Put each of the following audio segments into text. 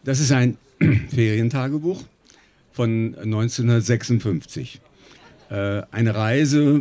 Das ist ein Ferientagebuch von 1956. Eine Reise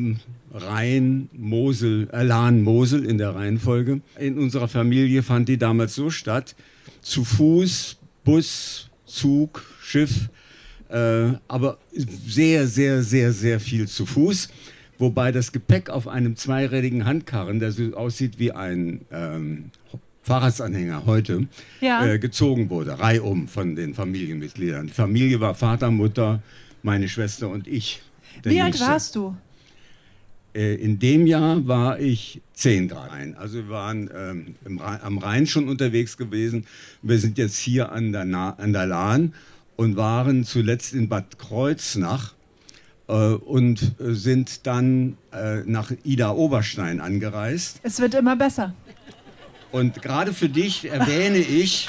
Lahn-Mosel in der Reihenfolge. In unserer Familie fand die damals so statt, zu Fuß, Bus, Zug, Schiff, aber sehr, sehr, sehr, sehr viel zu Fuß. Wobei das Gepäck auf einem zweirädigen Handkarren, der so aussieht wie ein Fahrradsanhänger heute, gezogen wurde, reihum von den Familienmitgliedern. Die Familie war Vater, Mutter, meine Schwester und ich. Wie alt warst du? In dem Jahr war ich 10 Grad. Also wir waren am Rhein schon unterwegs gewesen. Wir sind jetzt hier an der Lahn und waren zuletzt in Bad Kreuznach und sind dann nach Ida-Oberstein angereist. Es wird immer besser. Und gerade für dich erwähne ich,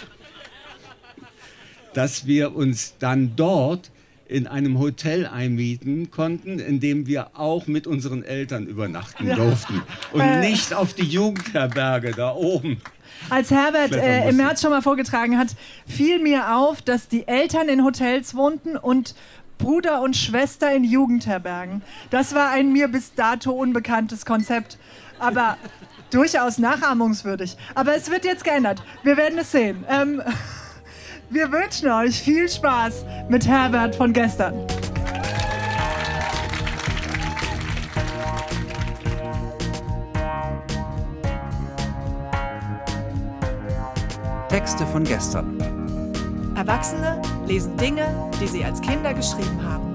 dass wir uns dann dort in einem Hotel einmieten konnten, in dem wir auch mit unseren Eltern übernachten durften und nicht auf die Jugendherberge da oben. Als Herbert im März schon mal vorgetragen hat, fiel mir auf, dass die Eltern in Hotels wohnten und Bruder und Schwester in Jugendherbergen. Das war ein mir bis dato unbekanntes Konzept, aber durchaus nachahmungswürdig. Aber es wird jetzt geändert. Wir werden es sehen. Wir wünschen euch viel Spaß mit Herbert von gestern. Texte von gestern. Erwachsene lesen Dinge, die sie als Kinder geschrieben haben.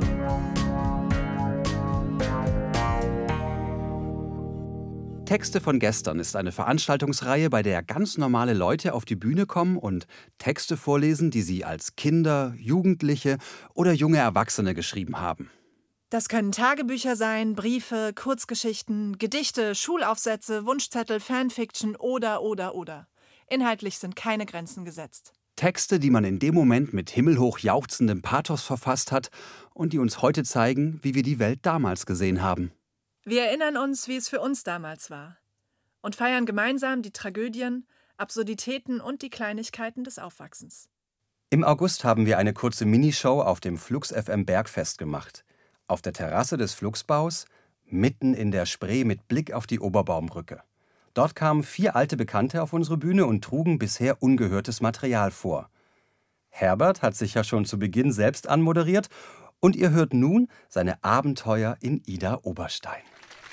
Texte von gestern ist eine Veranstaltungsreihe, bei der ganz normale Leute auf die Bühne kommen und Texte vorlesen, die sie als Kinder, Jugendliche oder junge Erwachsene geschrieben haben. Das können Tagebücher sein, Briefe, Kurzgeschichten, Gedichte, Schulaufsätze, Wunschzettel, Fanfiction oder. Inhaltlich sind keine Grenzen gesetzt. Texte, die man in dem Moment mit himmelhoch jauchzendem Pathos verfasst hat und die uns heute zeigen, wie wir die Welt damals gesehen haben. Wir erinnern uns, wie es für uns damals war und feiern gemeinsam die Tragödien, Absurditäten und die Kleinigkeiten des Aufwachsens. Im August haben wir eine kurze Minishow auf dem Flux FM Bergfest gemacht. Auf der Terrasse des Fluxbaus, mitten in der Spree mit Blick auf die Oberbaumbrücke. Dort kamen 4 alte Bekannte auf unsere Bühne und trugen bisher ungehörtes Material vor. Herbert hat sich ja schon zu Beginn selbst anmoderiert und ihr hört nun seine Abenteuer in Ida-Oberstein.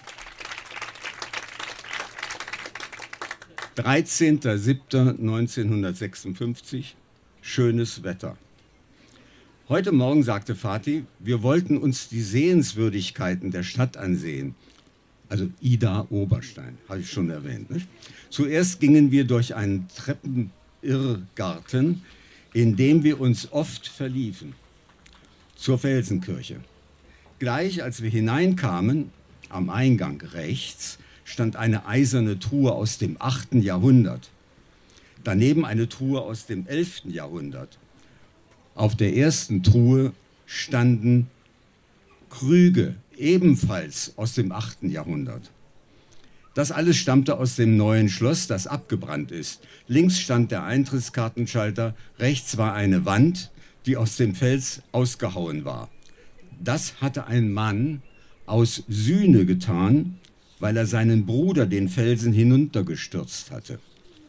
13.07.1956, schönes Wetter. Heute Morgen sagte Vati, wir wollten uns die Sehenswürdigkeiten der Stadt ansehen. Also Ida-Oberstein, habe ich schon erwähnt. Nicht? Zuerst gingen wir durch einen Treppenirrgarten, in dem wir uns oft verliefen, zur Felsenkirche. Gleich als wir hineinkamen, am Eingang rechts, stand eine eiserne Truhe aus dem 8. Jahrhundert. Daneben eine Truhe aus dem 11. Jahrhundert. Auf der ersten Truhe standen Krüge, ebenfalls aus dem 8. Jahrhundert. Das alles stammte aus dem neuen Schloss, das abgebrannt ist. Links stand der Eintrittskartenschalter, rechts war eine Wand, die aus dem Fels ausgehauen war. Das hatte ein Mann aus Sühne getan, weil er seinen Bruder den Felsen hinuntergestürzt hatte.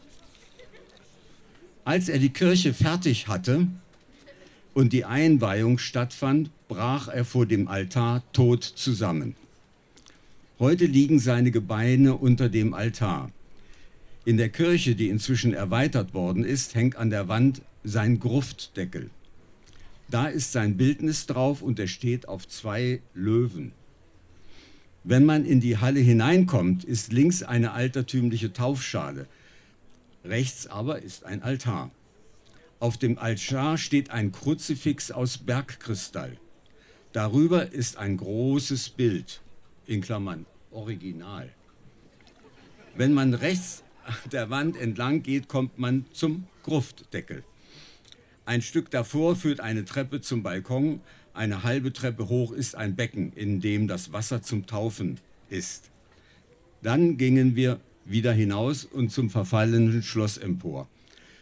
Als er die Kirche fertig hatte und die Einweihung stattfand, brach er vor dem Altar tot zusammen. Heute liegen seine Gebeine unter dem Altar. In der Kirche, die inzwischen erweitert worden ist, hängt an der Wand sein Gruftdeckel. Da ist sein Bildnis drauf und er steht auf 2 Löwen. Wenn man in die Halle hineinkommt, ist links eine altertümliche Taufschale. Rechts aber ist ein Altar. Auf dem Altar steht ein Kruzifix aus Bergkristall. Darüber ist ein großes Bild, in Klammern Original. Wenn man rechts der Wand entlang geht, kommt man zum Gruftdeckel. Ein Stück davor führt eine Treppe zum Balkon. Eine halbe Treppe hoch ist ein Becken, in dem das Wasser zum Taufen ist. Dann gingen wir wieder hinaus und zum verfallenen Schloss empor.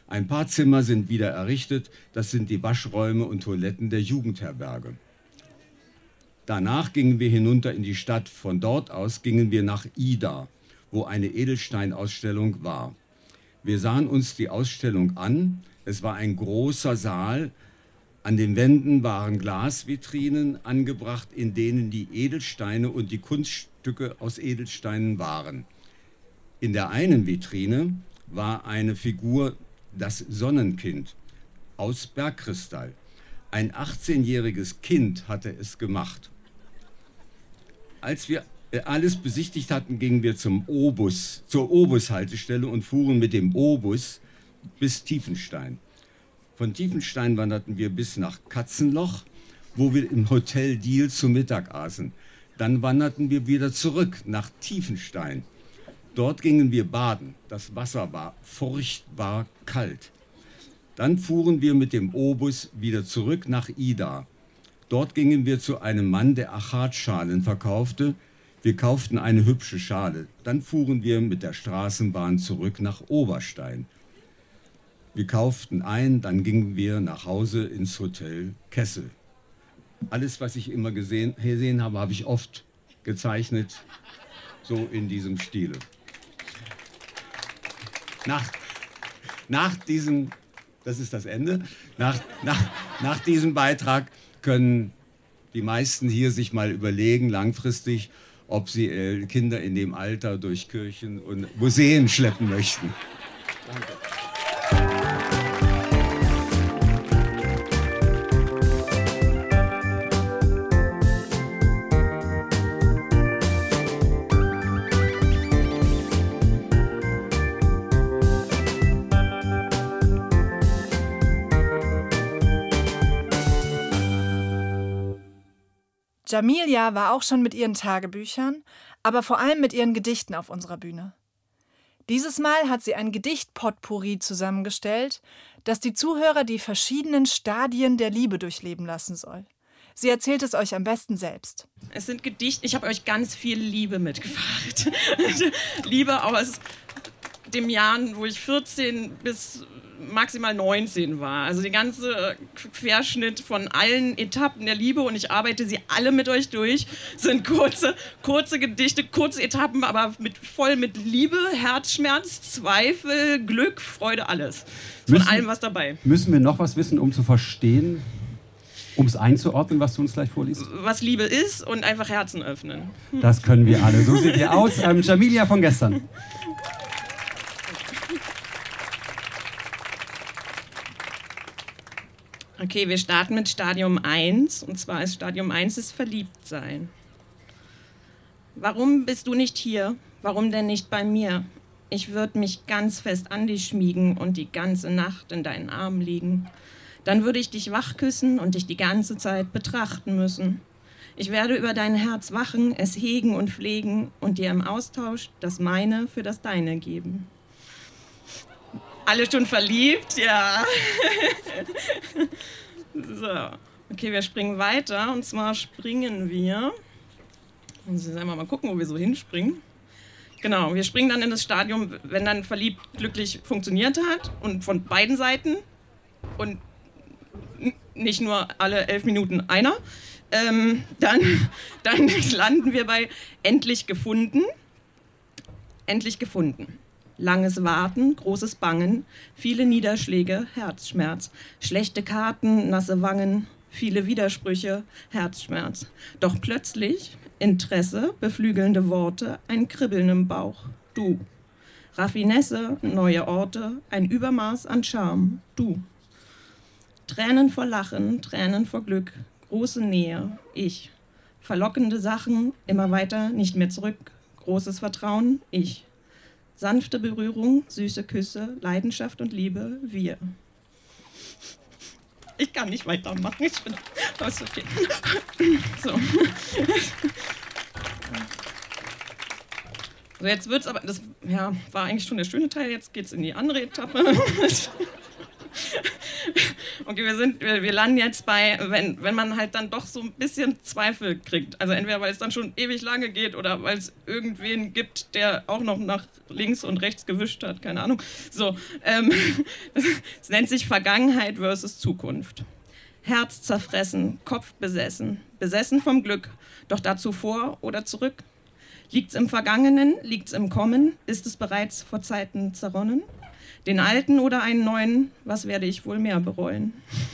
Ein paar Zimmer sind wieder errichtet, das sind die Waschräume und Toiletten der Jugendherberge. Danach gingen wir hinunter in die Stadt, von dort aus gingen wir nach Ida, wo eine Edelsteinausstellung war. Wir sahen uns die Ausstellung an, es war ein großer Saal, an den Wänden waren Glasvitrinen angebracht, in denen die Edelsteine und die Kunststücke aus Edelsteinen waren. In der einen Vitrine war eine Figur, das Sonnenkind, aus Bergkristall. Ein 18-jähriges Kind hatte es gemacht. Als wir alles besichtigt hatten, gingen wir zur Obus-Haltestelle und fuhren mit dem Obus bis Tiefenstein. Von Tiefenstein wanderten wir bis nach Katzenloch, wo wir im Hotel Diel zu Mittag aßen. Dann wanderten wir wieder zurück nach Tiefenstein. Dort gingen wir baden. Das Wasser war furchtbar kalt. Dann fuhren wir mit dem Obus wieder zurück nach Ida. Dort gingen wir zu einem Mann, der Achatschalen verkaufte. Wir kauften eine hübsche Schale. Dann fuhren wir mit der Straßenbahn zurück nach Oberstein. Wir kauften ein, dann gingen wir nach Hause ins Hotel Kessel. Alles, was ich immer gesehen habe, habe ich oft gezeichnet, so in diesem Stile. Nach diesem, das ist das Ende, nach diesem Beitrag können die meisten hier sich mal überlegen, langfristig, ob sie Kinder in dem Alter durch Kirchen und Museen schleppen möchten. Danke. Jamilia war auch schon mit ihren Tagebüchern, aber vor allem mit ihren Gedichten auf unserer Bühne. Dieses Mal hat sie ein Gedicht-Potpourri zusammengestellt, das die Zuhörer die verschiedenen Stadien der Liebe durchleben lassen soll. Sie erzählt es euch am besten selbst. Es sind Gedichte, ich habe euch ganz viel Liebe mitgebracht. Liebe aus dem Jahren, wo ich 14 bis maximal 19 war. Also die ganze Querschnitt von allen Etappen der Liebe und ich arbeite sie alle mit euch durch. Sind kurze Gedichte, kurze Etappen, aber voll mit Liebe, Herzschmerz, Zweifel, Glück, Freude, alles. Von allem was dabei. Müssen wir noch was wissen, um zu verstehen, um es einzuordnen, was du uns gleich vorliest? Was Liebe ist und einfach Herzen öffnen. Das können wir alle. So sieht ihr aus. Jamilia von gestern. Okay, wir starten mit Stadium 1. Und zwar ist Stadium 1 ist Verliebtsein. Warum bist du nicht hier? Warum denn nicht bei mir? Ich würde mich ganz fest an dich schmiegen und die ganze Nacht in deinen Armen liegen. Dann würde ich dich wach küssen und dich die ganze Zeit betrachten müssen. Ich werde über dein Herz wachen, es hegen und pflegen und dir im Austausch das meine für das deine geben. Alle schon verliebt? Ja. So, okay, wir springen weiter. Und zwar springen wir. Müssen wir mal gucken, wo wir so hinspringen. Genau, wir springen dann in das Stadium, wenn dann verliebt glücklich funktioniert hat und von beiden Seiten und nicht nur alle 11 Minuten einer. Dann landen wir bei endlich gefunden. Endlich gefunden. Langes Warten, großes Bangen, viele Niederschläge, Herzschmerz, schlechte Karten, nasse Wangen, viele Widersprüche, Herzschmerz. Doch plötzlich Interesse, beflügelnde Worte, ein Kribbeln im Bauch, du. Raffinesse, neue Orte, ein Übermaß an Charme, du. Tränen vor Lachen, Tränen vor Glück, große Nähe, ich. Verlockende Sachen, immer weiter, nicht mehr zurück, großes Vertrauen, ich. Sanfte Berührung, süße Küsse, Leidenschaft und Liebe, wir. Ich kann nicht weitermachen, ich bin... Das ist okay. So. So, jetzt wird's aber... Das war eigentlich schon der schöne Teil, jetzt geht's in die andere Etappe. Okay, wir landen jetzt bei, wenn man halt dann doch so ein bisschen Zweifel kriegt. Also entweder, weil es dann schon ewig lange geht oder weil es irgendwen gibt, der auch noch nach links und rechts gewischt hat, keine Ahnung. So, es nennt sich Vergangenheit versus Zukunft. Herz zerfressen, Kopf besessen, besessen vom Glück, doch dazu vor oder zurück? Liegt's im Vergangenen, liegt's im Kommen, ist es bereits vor Zeiten zerronnen? Den alten oder einen neuen, was werde ich wohl mehr bereuen?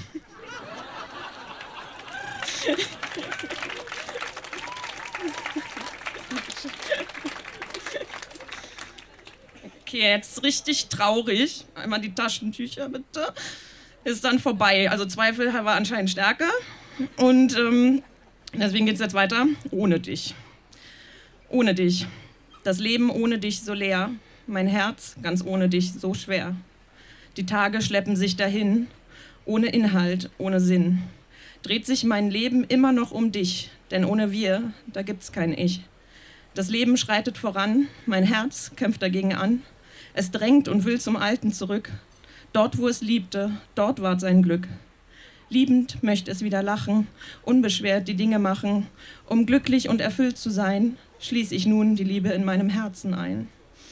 Okay, jetzt richtig traurig. Einmal die Taschentücher bitte. Ist dann vorbei. Also Zweifel war anscheinend stärker. Und deswegen geht es jetzt weiter. Ohne dich. Ohne dich. Das Leben ohne dich so leer. Mein Herz ganz ohne dich so schwer. Die Tage schleppen sich dahin. Ohne Inhalt, ohne Sinn. Dreht sich mein Leben immer noch um dich. Denn ohne wir, da gibt's kein Ich. Das Leben schreitet voran. Mein Herz kämpft dagegen an. Es drängt und will zum Alten zurück. Dort, wo es liebte, dort ward sein Glück. Liebend möchte es wieder lachen, unbeschwert die Dinge machen. Um glücklich und erfüllt zu sein, schließe ich nun die Liebe in meinem Herzen ein.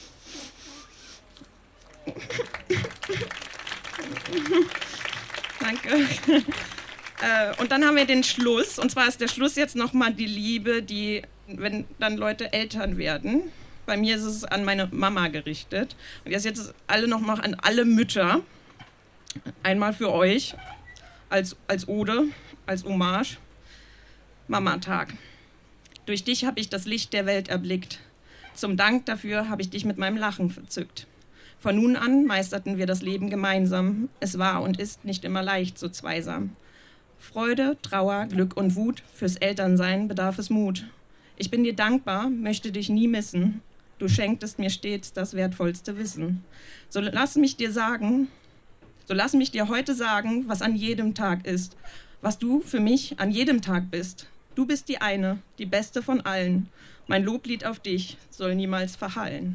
Danke. Und dann haben wir den Schluss. Und zwar ist der Schluss jetzt nochmal die Liebe, die, wenn dann Leute Eltern werden. Bei mir ist es an meine Mama gerichtet. Und jetzt alle nochmal an alle Mütter. Einmal für euch, als Ode, als Hommage. Mama-Tag. Durch dich habe ich das Licht der Welt erblickt. Zum Dank dafür habe ich dich mit meinem Lachen verzückt. Von nun an meisterten wir das Leben gemeinsam. Es war und ist nicht immer leicht, so zweisam. Freude, Trauer, Glück und Wut, fürs Elternsein bedarf es Mut. Ich bin dir dankbar, möchte dich nie missen. Du schenktest mir stets das wertvollste Wissen. So lass mich dir heute sagen, was an jedem Tag ist. Was du für mich an jedem Tag bist. Du bist die eine, die beste von allen. Mein Loblied auf dich soll niemals verhallen.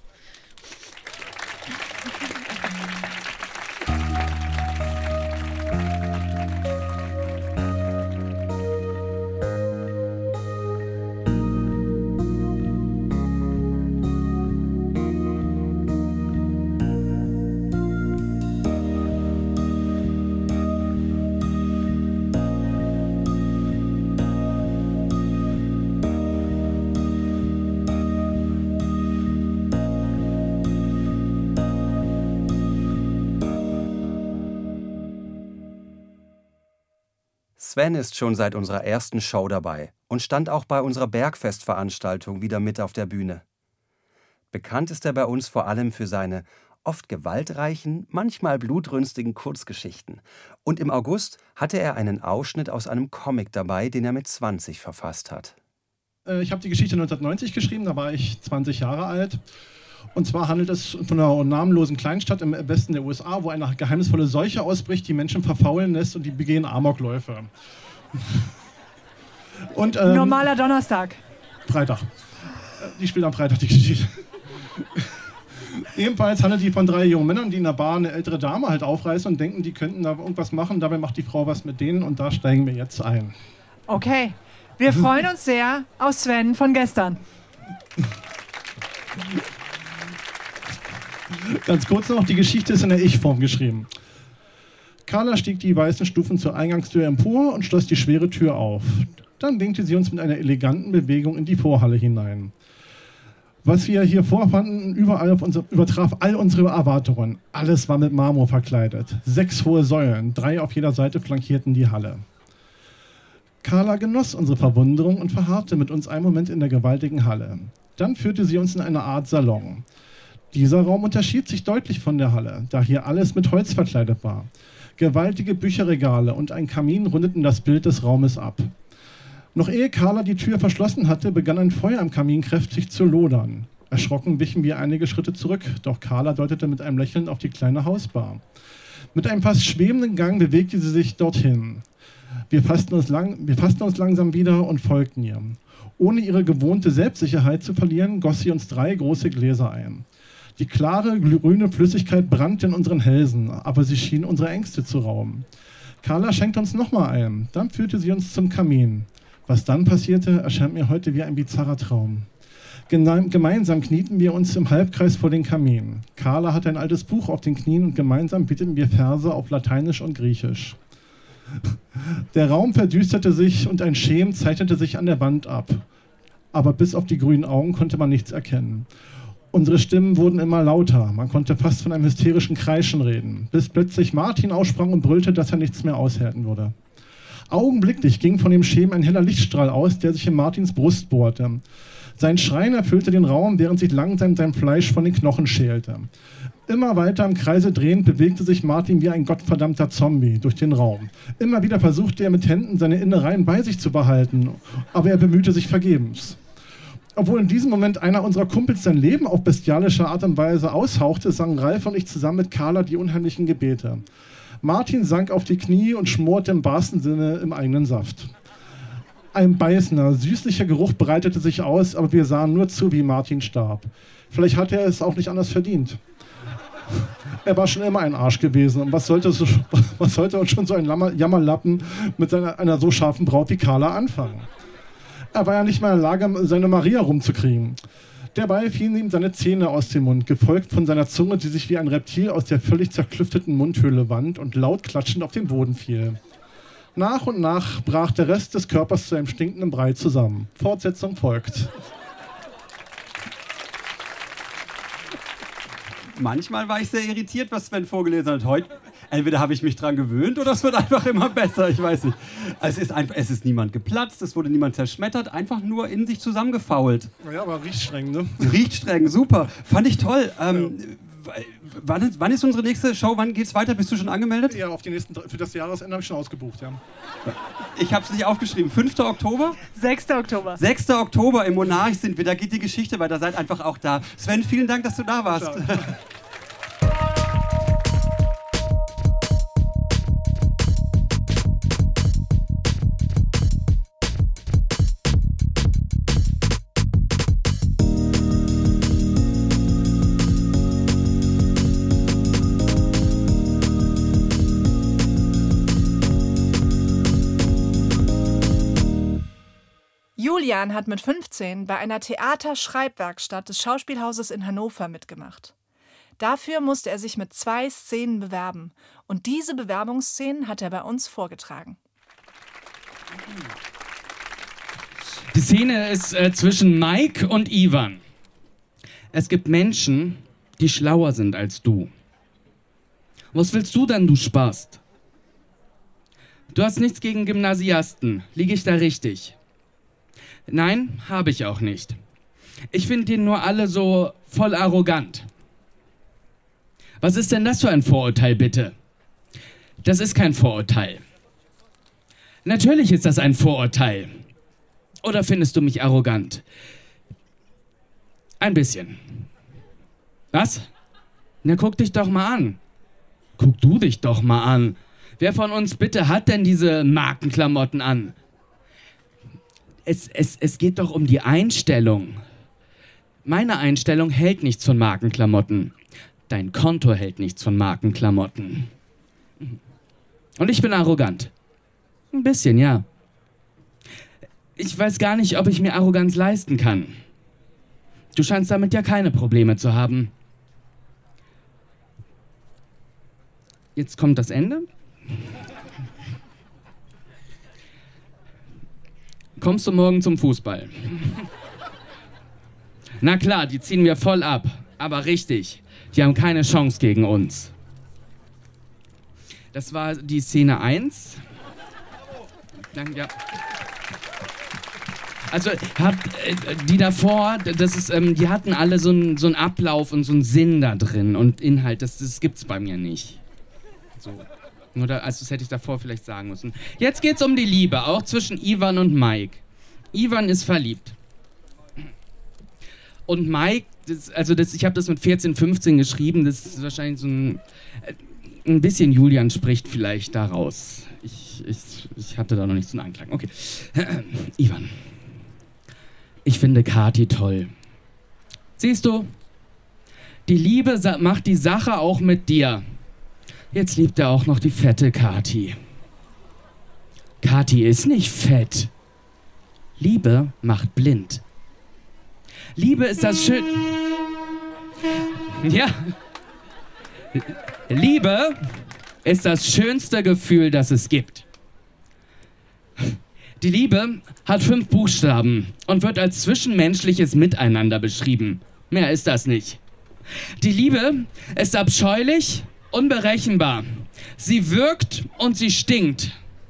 Sven ist schon seit unserer ersten Show dabei und stand auch bei unserer Bergfestveranstaltung wieder mit auf der Bühne. Bekannt ist er bei uns vor allem für seine oft gewaltreichen, manchmal blutrünstigen Kurzgeschichten. Und im August hatte er einen Ausschnitt aus einem Comic dabei, den er mit 20 verfasst hat. Ich habe die Geschichte 1990 geschrieben, da war ich 20 Jahre alt. Und zwar handelt es von einer namenlosen Kleinstadt im Westen der USA, wo eine geheimnisvolle Seuche ausbricht, die Menschen verfaulen lässt und die begehen Amokläufe. Und, normaler Donnerstag. Freitag. Die spielt am Freitag, die Geschichte. Ebenfalls handelt die von 3 jungen Männern, die in der Bar eine ältere Dame halt aufreißen und denken, die könnten da irgendwas machen. Dabei macht die Frau was mit denen und da steigen wir jetzt ein. Okay, wir freuen uns sehr auf Sven von gestern. Ganz kurz noch, die Geschichte ist in der Ich-Form geschrieben. Carla stieg die weißen Stufen zur Eingangstür empor und schloss die schwere Tür auf. Dann winkte sie uns mit einer eleganten Bewegung in die Vorhalle hinein. Was wir hier vorfanden, übertraf all unsere Erwartungen. Alles war mit Marmor verkleidet. 6 hohe Säulen, 3 auf jeder Seite flankierten die Halle. Carla genoss unsere Verwunderung und verharrte mit uns einen Moment in der gewaltigen Halle. Dann führte sie uns in eine Art Salon. Dieser Raum unterschied sich deutlich von der Halle, da hier alles mit Holz verkleidet war. Gewaltige Bücherregale und ein Kamin rundeten das Bild des Raumes ab. Noch ehe Carla die Tür verschlossen hatte, begann ein Feuer im Kamin kräftig zu lodern. Erschrocken wichen wir einige Schritte zurück, doch Carla deutete mit einem Lächeln auf die kleine Hausbar. Mit einem fast schwebenden Gang bewegte sie sich dorthin. Wir fassten uns langsam wieder und folgten ihr. Ohne ihre gewohnte Selbstsicherheit zu verlieren, goss sie uns 3 große Gläser ein. Die klare, grüne Flüssigkeit brannte in unseren Hälsen, aber sie schien unsere Ängste zu rauben. Carla schenkte uns nochmal ein, dann führte sie uns zum Kamin. Was dann passierte, erscheint mir heute wie ein bizarrer Traum. Gemeinsam knieten wir uns im Halbkreis vor den Kamin. Carla hatte ein altes Buch auf den Knien und gemeinsam beteten wir Verse auf Lateinisch und Griechisch. Der Raum verdüsterte sich und ein Schemen zeichnete sich an der Wand ab. Aber bis auf die grünen Augen konnte man nichts erkennen. Unsere Stimmen wurden immer lauter. Man konnte fast von einem hysterischen Kreischen reden, bis plötzlich Martin aussprang und brüllte, dass er nichts mehr aushalten würde. Augenblicklich ging von dem Schemen ein heller Lichtstrahl aus, der sich in Martins Brust bohrte. Sein Schreien erfüllte den Raum, während sich langsam sein Fleisch von den Knochen schälte. Immer weiter im Kreise drehend bewegte sich Martin wie ein gottverdammter Zombie durch den Raum. Immer wieder versuchte er mit Händen seine Innereien bei sich zu behalten, aber er bemühte sich vergebens. Obwohl in diesem Moment einer unserer Kumpels sein Leben auf bestialische Art und Weise aushauchte, sangen Ralf und ich zusammen mit Carla die unheimlichen Gebete. Martin sank auf die Knie und schmorte im wahrsten Sinne im eigenen Saft. Ein beißender, süßlicher Geruch breitete sich aus, aber wir sahen nur zu, wie Martin starb. Vielleicht hatte er es auch nicht anders verdient. Er war schon immer ein Arsch gewesen. Und was sollte uns schon so ein Jammerlappen mit einer so scharfen Braut wie Carla anfangen? Er war ja nicht mal in der Lage, seine Maria rumzukriegen. Dabei fielen ihm seine Zähne aus dem Mund, gefolgt von seiner Zunge, die sich wie ein Reptil aus der völlig zerklüfteten Mundhöhle wand und laut klatschend auf den Boden fiel. Nach und nach brach der Rest des Körpers zu einem stinkenden Brei zusammen. Fortsetzung folgt. Manchmal war ich sehr irritiert, was Sven vorgelesen hat. Heute, entweder habe ich mich dran gewöhnt oder es wird einfach immer besser, ich weiß nicht. Es ist niemand geplatzt, es wurde niemand zerschmettert, einfach nur in sich zusammengefault. Ja, aber riecht streng, ne? Riecht streng, super. Fand ich toll. Wann ist unsere nächste Show? Wann geht's weiter? Bist du schon angemeldet? Ja, für das Jahresende habe ich schon ausgebucht, ja. Ich habe es nicht aufgeschrieben. 5. Oktober? 6. Oktober. 6. Oktober im Monarch sind wir. Da geht die Geschichte weiter. Seid einfach auch da. Sven, vielen Dank, dass du da warst. Ciao. Julian hat mit 15 bei einer Theaterschreibwerkstatt des Schauspielhauses in Hannover mitgemacht. Dafür musste er sich mit 2 Szenen bewerben. Und diese Bewerbungsszenen hat er bei uns vorgetragen. Die Szene ist zwischen Mike und Ivan. Es gibt Menschen, die schlauer sind als du. Was willst du denn, du Spast? Du hast nichts gegen Gymnasiasten. Liege ich da richtig? Nein, habe ich auch nicht. Ich finde die nur alle so voll arrogant. Was ist denn das für ein Vorurteil, bitte? Das ist kein Vorurteil. Natürlich ist das ein Vorurteil. Oder findest du mich arrogant? Ein bisschen. Was? Na, guck dich doch mal an. Guck du dich doch mal an. Wer von uns bitte hat denn diese Markenklamotten an? Es geht doch um die Einstellung. Meine Einstellung hält nichts von Markenklamotten. Dein Konto hält nichts von Markenklamotten. Und ich bin arrogant. Ein bisschen, ja. Ich weiß gar nicht, ob ich mir Arroganz leisten kann. Du scheinst damit ja keine Probleme zu haben. Jetzt kommt das Ende. Kommst du morgen zum Fußball? Na klar, die ziehen wir voll ab. Aber richtig, die haben keine Chance gegen uns. Das war die Szene 1. Ja. Also die davor, die hatten alle so einen Ablauf und so einen Sinn da drin und Inhalt. Das gibt's bei mir nicht. So. Also das hätte ich davor vielleicht sagen müssen. Jetzt geht's um die Liebe, auch zwischen Ivan und Mike. Ivan ist verliebt. Und Mike, ich habe das mit 14, 15 geschrieben, das ist wahrscheinlich so ein bisschen Julian spricht vielleicht daraus. Ich hatte da noch nicht so einen Anklang. Okay. Ivan. Ich finde Kathi toll. Siehst du? Die Liebe macht die Sache auch mit dir. Jetzt liebt er auch noch die fette Kathi. Kathi ist nicht fett. Liebe macht blind. Liebe ist das schön... Ja. Liebe ist das schönste Gefühl, das es gibt. Die Liebe hat 5 Buchstaben und wird als zwischenmenschliches Miteinander beschrieben. Mehr ist das nicht. Die Liebe ist abscheulich, unberechenbar. Sie wirkt und sie stinkt.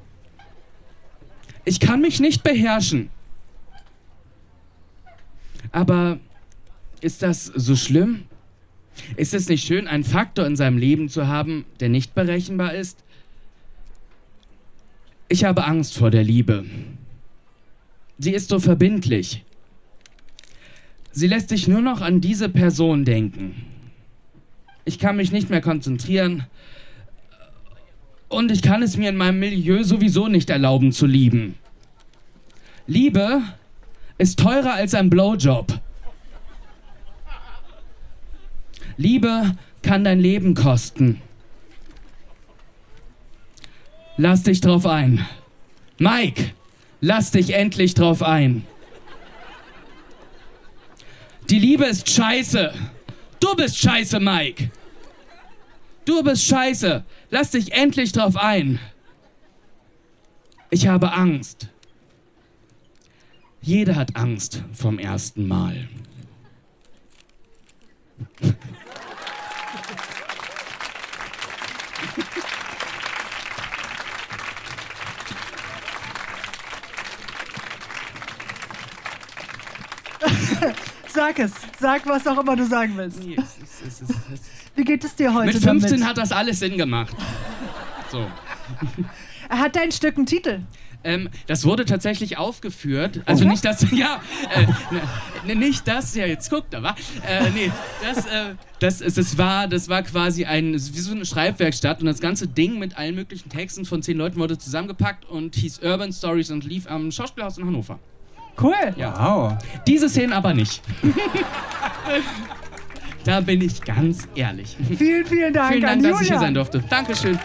Ich kann mich nicht beherrschen. Aber ist das so schlimm? Ist es nicht schön, einen Faktor in seinem Leben zu haben, der nicht berechenbar ist? Ich habe Angst vor der Liebe. Sie ist so verbindlich. Sie lässt sich nur noch an diese Person denken. Ich kann mich nicht mehr konzentrieren und ich kann es mir in meinem Milieu sowieso nicht erlauben zu lieben. Liebe ist teurer als ein Blowjob. Liebe kann dein Leben kosten. Lass dich drauf ein. Mike, lass dich endlich drauf ein. Die Liebe ist scheiße. Du bist scheiße, Mike. Du bist scheiße. Lass dich endlich drauf ein. Ich habe Angst. Jeder hat Angst vom ersten Mal. Sag es. Sag, was auch immer du sagen willst. Wie geht es dir heute Mit 15 damit? hat das alles Sinn gemacht. So. Hat dein Stück einen Titel? Das wurde tatsächlich aufgeführt. Also nicht das, ja, nicht das, ja, jetzt guckt, da war. Nee, das war quasi wie so eine Schreibwerkstatt und das ganze Ding mit allen möglichen Texten von 10 Leuten wurde zusammengepackt und hieß Urban Stories und lief am Schauspielhaus in Hannover. Cool. Ja. Wow. Diese Szenen aber nicht. Da bin ich ganz ehrlich. Vielen, vielen Dank, Vielen Dank, an dass ich hier Julian. sein durfte. Dankeschön.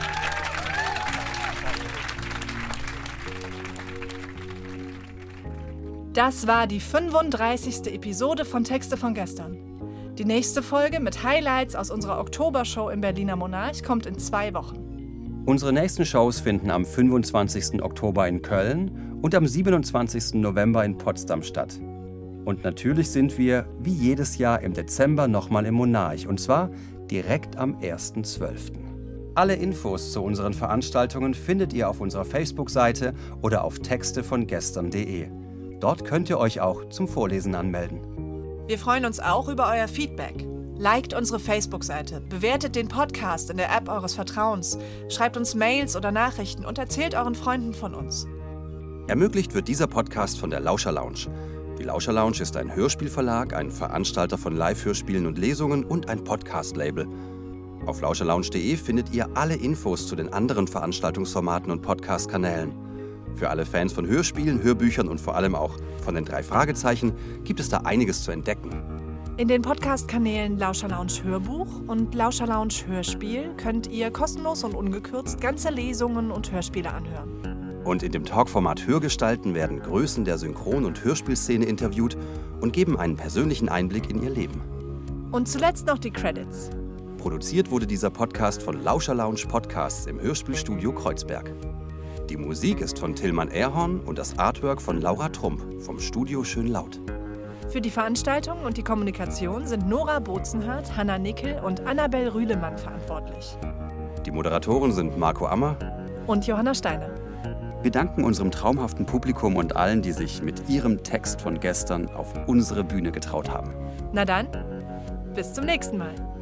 Das war die 35. Episode von Texte von gestern. Die nächste Folge mit Highlights aus unserer Oktobershow im Berliner Monarch kommt in 2 Wochen. Unsere nächsten Shows finden am 25. Oktober in Köln und am 27. November in Potsdam statt. Und natürlich sind wir, wie jedes Jahr im Dezember, nochmal im Monarch, und zwar direkt am 1.12. Alle Infos zu unseren Veranstaltungen findet ihr auf unserer Facebook-Seite oder auf textevongestern.de. Dort könnt ihr euch auch zum Vorlesen anmelden. Wir freuen uns auch über euer Feedback. Liked unsere Facebook-Seite, bewertet den Podcast in der App eures Vertrauens, schreibt uns Mails oder Nachrichten und erzählt euren Freunden von uns. Ermöglicht wird dieser Podcast von der Lauscher Lounge. Die Lauscher Lounge ist ein Hörspielverlag, ein Veranstalter von Live-Hörspielen und Lesungen und ein Podcast-Label. Auf lauscherlounge.de findet ihr alle Infos zu den anderen Veranstaltungsformaten und Podcast-Kanälen. Für alle Fans von Hörspielen, Hörbüchern und vor allem auch von den 3 Fragezeichen gibt es da einiges zu entdecken. In den Podcast-Kanälen Lauscher Lounge Hörbuch und Lauscher Lounge Hörspiel könnt ihr kostenlos und ungekürzt ganze Lesungen und Hörspiele anhören. Und in dem Talkformat Hörgestalten werden Größen der Synchron- und Hörspielszene interviewt und geben einen persönlichen Einblick in ihr Leben. Und zuletzt noch die Credits. Produziert wurde dieser Podcast von Lauscher Lounge Podcasts im Hörspielstudio Kreuzberg. Die Musik ist von Tillmann Erhorn und das Artwork von Laura Trump vom Studio Schönlaut. Für die Veranstaltung und die Kommunikation sind Nora Bozenhardt, Hanna Nickel und Annabel Rühlemann verantwortlich. Die Moderatoren sind Marco Ammer Und Johanna Steiner. Wir danken unserem traumhaften Publikum und allen, die sich mit ihrem Text von gestern auf unsere Bühne getraut haben. Na dann, bis zum nächsten Mal.